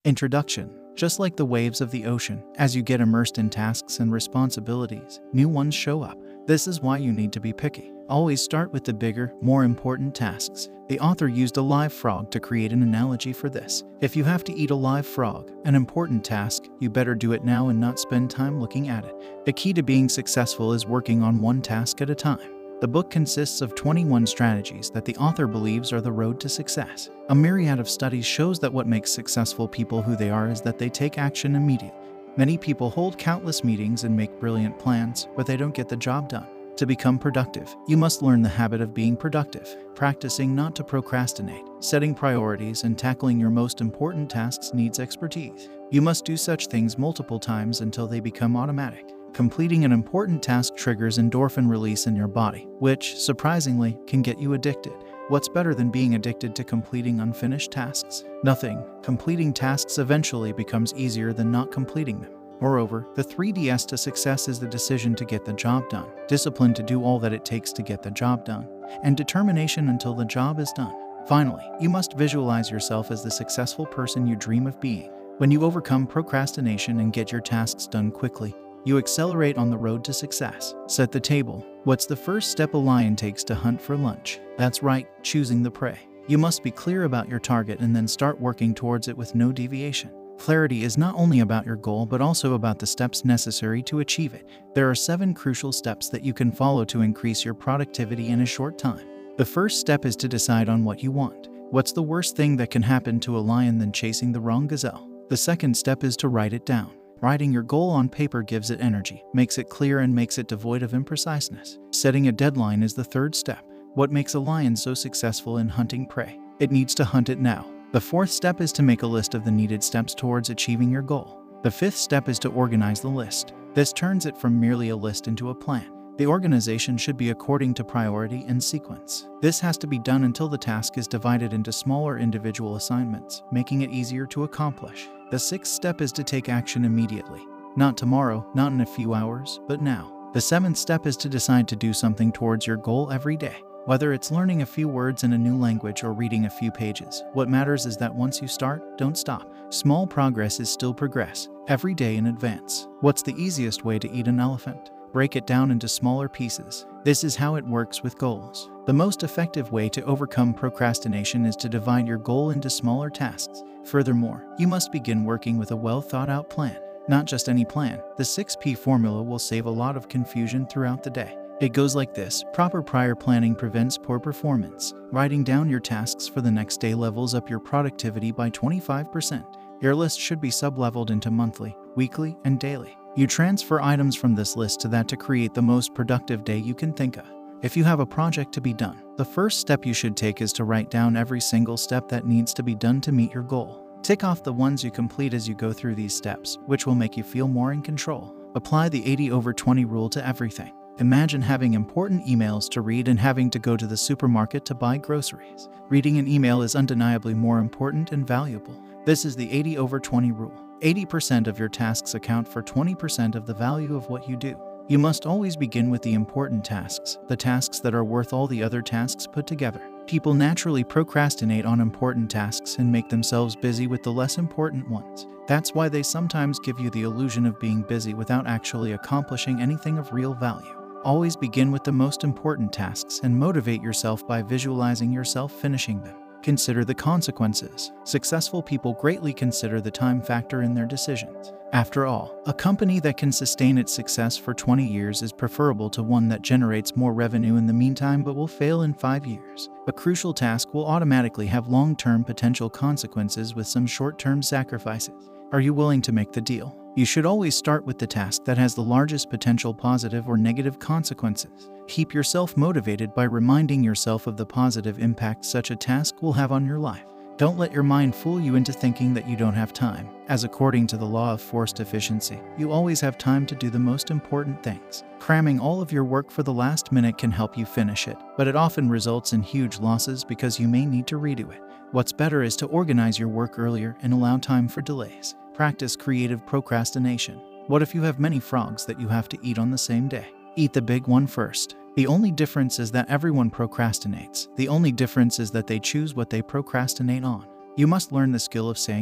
Introduction. Just like the waves of the ocean, as you get immersed in tasks and responsibilities, new ones show up. This is why you need to be picky. Always start with the bigger, more important tasks. The author used a live frog to create an analogy for this. If you have to eat a live frog, an important task, you better do it now and not spend time looking at it. The key to being successful is working on one task at a time. The book consists of 21 strategies that the author believes are the road to success. A myriad of studies shows that what makes successful people who they are is that they take action immediately. Many people hold countless meetings and make brilliant plans, but they don't get the job done. To become productive, you must learn the habit of being productive, practicing not to procrastinate. Setting priorities and tackling your most important tasks needs expertise. You must do such things multiple times until they become automatic. Completing an important task triggers endorphin release in your body, which, surprisingly, can get you addicted. What's better than being addicted to completing unfinished tasks? Nothing. Completing tasks eventually becomes easier than not completing them. Moreover, the 3Ds to success is the decision to get the job done, discipline to do all that it takes to get the job done, and determination until the job is done. Finally, you must visualize yourself as the successful person you dream of being. When you overcome procrastination and get your tasks done quickly, you accelerate on the road to success. Set the table. What's the first step a lion takes to hunt for lunch? That's right, choosing the prey. You must be clear about your target and then start working towards it with no deviation. Clarity is not only about your goal but also about the steps necessary to achieve it. There are 7 crucial steps that you can follow to increase your productivity in a short time. The first step is to decide on what you want. What's the worst thing that can happen to a lion than chasing the wrong gazelle? The second step is to write it down. Writing your goal on paper gives it energy, makes it clear, and makes it devoid of impreciseness. Setting a deadline is the third step. What makes a lion so successful in hunting prey? It needs to hunt it now. The fourth step is to make a list of the needed steps towards achieving your goal. The fifth step is to organize the list. This turns it from merely a list into a plan. The organization should be according to priority and sequence. This has to be done until the task is divided into smaller individual assignments, making it easier to accomplish. The sixth step is to take action immediately. Not tomorrow, not in a few hours, but now. The seventh step is to decide to do something towards your goal every day. Whether it's learning a few words in a new language or reading a few pages, what matters is that once you start, don't stop. Small progress is still progress, every day in advance. What's the easiest way to eat an elephant? Break it down into smaller pieces. This is how it works with goals. The most effective way to overcome procrastination is to divide your goal into smaller tasks. Furthermore, you must begin working with a well-thought-out plan. Not just any plan. The 6P formula will save a lot of confusion throughout the day. It goes like this. Proper prior planning prevents poor performance. Writing down your tasks for the next day levels up your productivity by 25%. Your list should be sub-leveled into monthly, weekly, and daily. You transfer items from this list to that to create the most productive day you can think of. If you have a project to be done, the first step you should take is to write down every single step that needs to be done to meet your goal. Tick off the ones you complete as you go through these steps, which will make you feel more in control. Apply the 80/20 rule to everything. Imagine having important emails to read and having to go to the supermarket to buy groceries. Reading an email is undeniably more important and valuable. This is the 80/20 rule. 80% of your tasks account for 20% of the value of what you do. You must always begin with the important tasks, the tasks that are worth all the other tasks put together. People naturally procrastinate on important tasks and make themselves busy with the less important ones. That's why they sometimes give you the illusion of being busy without actually accomplishing anything of real value. Always begin with the most important tasks and motivate yourself by visualizing yourself finishing them. Consider the consequences. Successful people greatly consider the time factor in their decisions. After all, a company that can sustain its success for 20 years is preferable to one that generates more revenue in the meantime but will fail in 5 years. A crucial task will automatically have long-term potential consequences with some short-term sacrifices. Are you willing to make the deal? You should always start with the task that has the largest potential positive or negative consequences. Keep yourself motivated by reminding yourself of the positive impact such a task will have on your life. Don't let your mind fool you into thinking that you don't have time, as according to the law of forced efficiency, you always have time to do the most important things. Cramming all of your work for the last minute can help you finish it, but it often results in huge losses because you may need to redo it. What's better is to organize your work earlier and allow time for delays. Practice creative procrastination. What if you have many frogs that you have to eat on the same day? Eat the big one first. The only difference is that everyone procrastinates. The only difference is that they choose what they procrastinate on. You must learn the skill of saying no.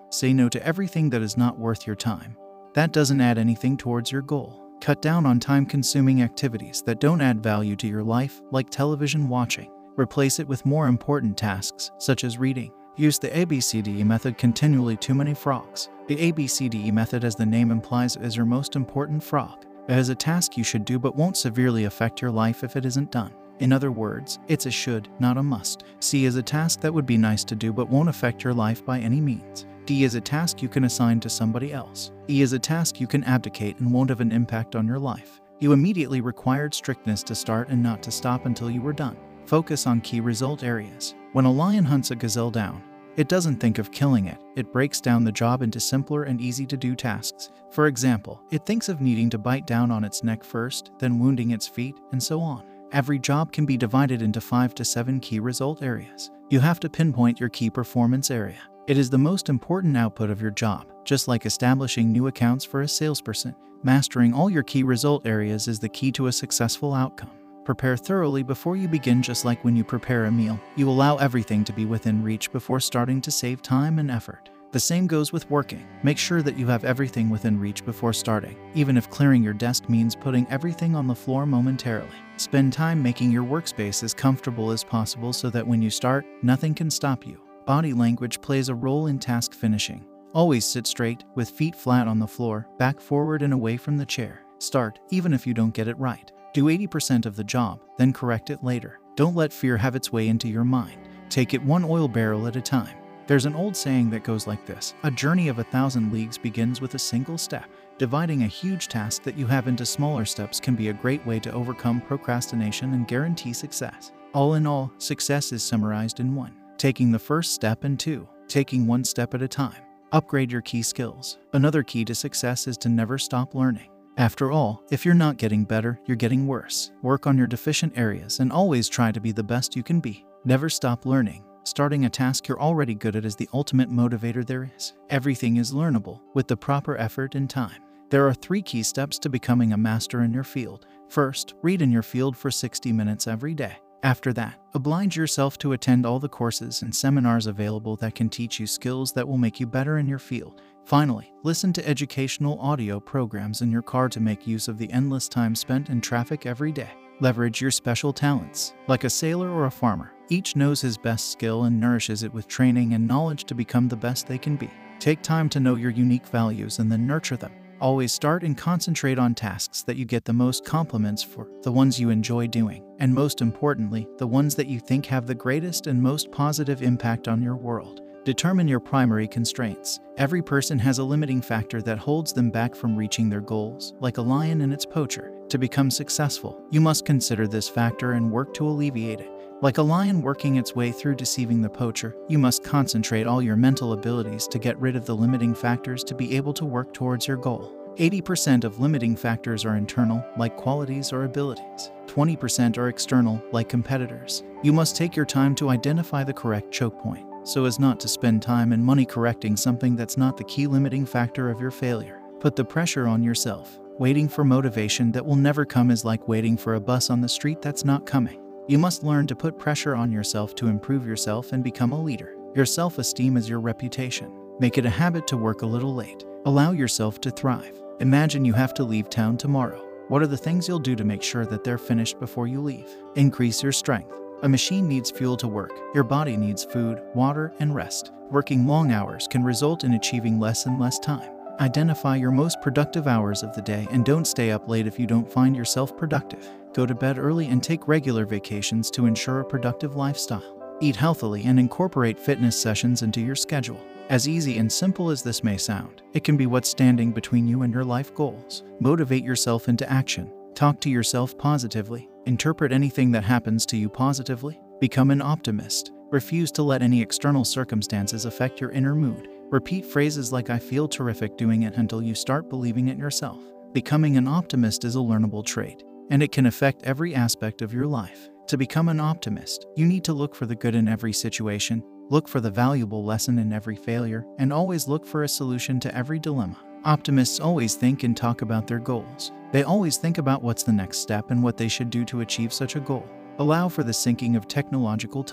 Say no to everything that is not worth your time. That doesn't add anything towards your goal. Cut down on time-consuming activities that don't add value to your life, like television watching. Replace it with more important tasks, such as reading. Use the ABCDE method continually. Too many frogs. The ABCDE method, as the name implies, is your most important frog. It is a task you should do but won't severely affect your life if it isn't done. In other words, it's a should, not a must. C is a task that would be nice to do but won't affect your life by any means. D is a task you can assign to somebody else. E is a task you can abdicate and won't have an impact on your life. You immediately required strictness to start and not to stop until you were done. Focus on key result areas. When a lion hunts a gazelle down, it doesn't think of killing it. It breaks down the job into simpler and easy-to-do tasks. For example, it thinks of needing to bite down on its neck first, then wounding its feet, and so on. Every job can be divided into 5 to 7 key result areas. You have to pinpoint your key performance area. It is the most important output of your job, just like establishing new accounts for a salesperson. Mastering all your key result areas is the key to a successful outcome. Prepare thoroughly before you begin. Just like when you prepare a meal, you allow everything to be within reach before starting to save time and effort. The same goes with working. Make sure that you have everything within reach before starting, even if clearing your desk means putting everything on the floor momentarily. Spend time making your workspace as comfortable as possible so that when you start, nothing can stop you. Body language plays a role in task finishing. Always sit straight, with feet flat on the floor, back forward and away from the chair. Start, even if you don't get it right. Do 80% of the job, then correct it later. Don't let fear have its way into your mind. Take it one oil barrel at a time. There's an old saying that goes like this: a journey of 1,000 leagues begins with a single step. Dividing a huge task that you have into smaller steps can be a great way to overcome procrastination and guarantee success. All in all, success is summarized in 1. Taking the first step, and 2. Taking one step at a time. Upgrade your key skills. Another key to success is to never stop learning. After all, if you're not getting better, you're getting worse. Work on your deficient areas and always try to be the best you can be. Never stop learning. Starting a task you're already good at is the ultimate motivator there is. Everything is learnable, with the proper effort and time. There are 3 key steps to becoming a master in your field. First, read in your field for 60 minutes every day. After that, oblige yourself to attend all the courses and seminars available that can teach you skills that will make you better in your field. Finally, listen to educational audio programs in your car to make use of the endless time spent in traffic every day. Leverage your special talents. Like a sailor or a farmer, each knows his best skill and nourishes it with training and knowledge to become the best they can be. Take time to know your unique values and then nurture them. Always start and concentrate on tasks that you get the most compliments for, the ones you enjoy doing, and most importantly, the ones that you think have the greatest and most positive impact on your world. Determine your primary constraints. Every person has a limiting factor that holds them back from reaching their goals, like a lion and its poacher. To become successful, you must consider this factor and work to alleviate it. Like a lion working its way through deceiving the poacher, you must concentrate all your mental abilities to get rid of the limiting factors to be able to work towards your goal. 80% of limiting factors are internal, like qualities or abilities. 20% are external, like competitors. You must take your time to identify the correct choke point, so as not to spend time and money correcting something that's not the key limiting factor of your failure. Put the pressure on yourself. Waiting for motivation that will never come is like waiting for a bus on the street that's not coming. You must learn to put pressure on yourself to improve yourself and become a leader. Your self-esteem is your reputation. Make it a habit to work a little late. Allow yourself to thrive. Imagine you have to leave town tomorrow. What are the things you'll do to make sure that they're finished before you leave? Increase your strength. A machine needs fuel to work. Your body needs food, water, and rest. Working long hours can result in achieving less and less time. Identify your most productive hours of the day and don't stay up late if you don't find yourself productive. Go to bed early and take regular vacations to ensure a productive lifestyle. Eat healthily and incorporate fitness sessions into your schedule. As easy and simple as this may sound, it can be what's standing between you and your life goals. Motivate yourself into action. Talk to yourself positively. Interpret anything that happens to you positively. Become an optimist. Refuse to let any external circumstances affect your inner mood. Repeat phrases like "I feel terrific doing it" until you start believing it yourself. Becoming an optimist is a learnable trait, and it can affect every aspect of your life. To become an optimist, you need to look for the good in every situation, look for the valuable lesson in every failure, and always look for a solution to every dilemma. Optimists always think and talk about their goals. They always think about what's the next step and what they should do to achieve such a goal. Allow for the sinking of technological time.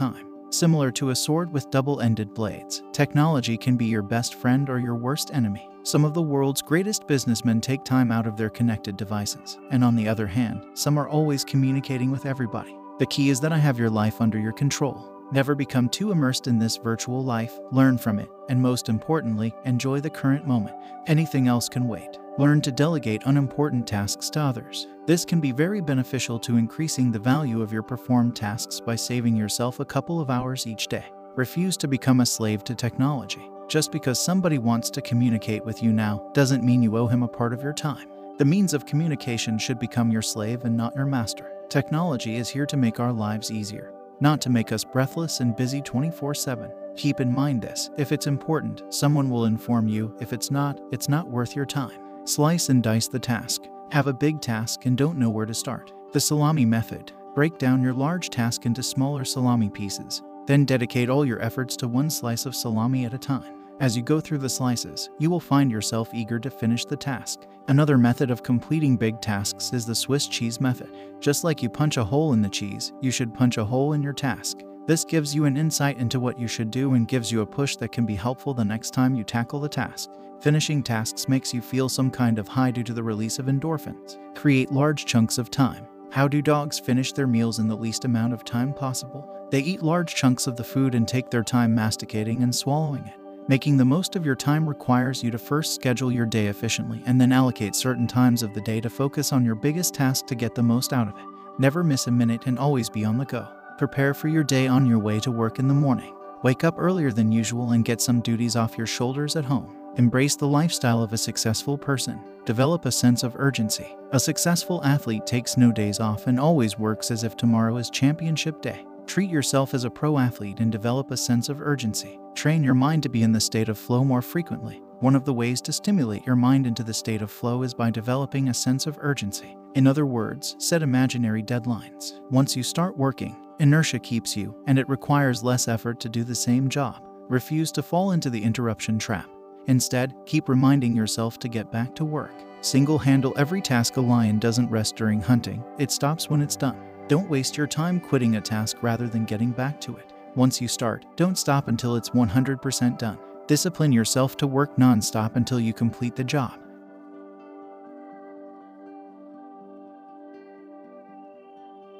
Similar to a sword with double-ended blades, technology can be your best friend or your worst enemy. Some of the world's greatest businessmen take time out of their connected devices, and on the other hand, some are always communicating with everybody. The key is that I have your life under your control. Never become too immersed in this virtual life, learn from it, and most importantly, enjoy the current moment. Anything else can wait. Learn to delegate unimportant tasks to others. This can be very beneficial to increasing the value of your performed tasks by saving yourself a couple of hours each day. Refuse to become a slave to technology. Just because somebody wants to communicate with you now doesn't mean you owe him a part of your time. The means of communication should become your slave and not your master. Technology is here to make our lives easier, not to make us breathless and busy 24/7. Keep in mind this: if it's important, someone will inform you. If it's not worth your time. Slice and dice the task. Have a big task and don't know where to start. The salami method. Break down your large task into smaller salami pieces. Then dedicate all your efforts to one slice of salami at a time. As you go through the slices, you will find yourself eager to finish the task. Another method of completing big tasks is the Swiss cheese method. Just like you punch a hole in the cheese, you should punch a hole in your task. This gives you an insight into what you should do and gives you a push that can be helpful the next time you tackle the task. Finishing tasks makes you feel some kind of high due to the release of endorphins. Create large chunks of time. How do dogs finish their meals in the least amount of time possible? They eat large chunks of the food and take their time masticating and swallowing it. Making the most of your time requires you to first schedule your day efficiently and then allocate certain times of the day to focus on your biggest task to get the most out of it. Never miss a minute and always be on the go. Prepare for your day on your way to work in the morning. Wake up earlier than usual and get some duties off your shoulders at home. Embrace the lifestyle of a successful person. Develop a sense of urgency. A successful athlete takes no days off and always works as if tomorrow is championship day. Treat yourself as a pro athlete and develop a sense of urgency. Train your mind to be in the state of flow more frequently. One of the ways to stimulate your mind into the state of flow is by developing a sense of urgency. In other words, set imaginary deadlines. Once you start working, inertia keeps you, and it requires less effort to do the same job. Refuse to fall into the interruption trap. Instead, keep reminding yourself to get back to work. Handle every task. A lion doesn't rest during hunting, it stops when it's done. Don't waste your time quitting a task rather than getting back to it. Once you start, don't stop until it's 100% done. Discipline yourself to work non-stop until you complete the job.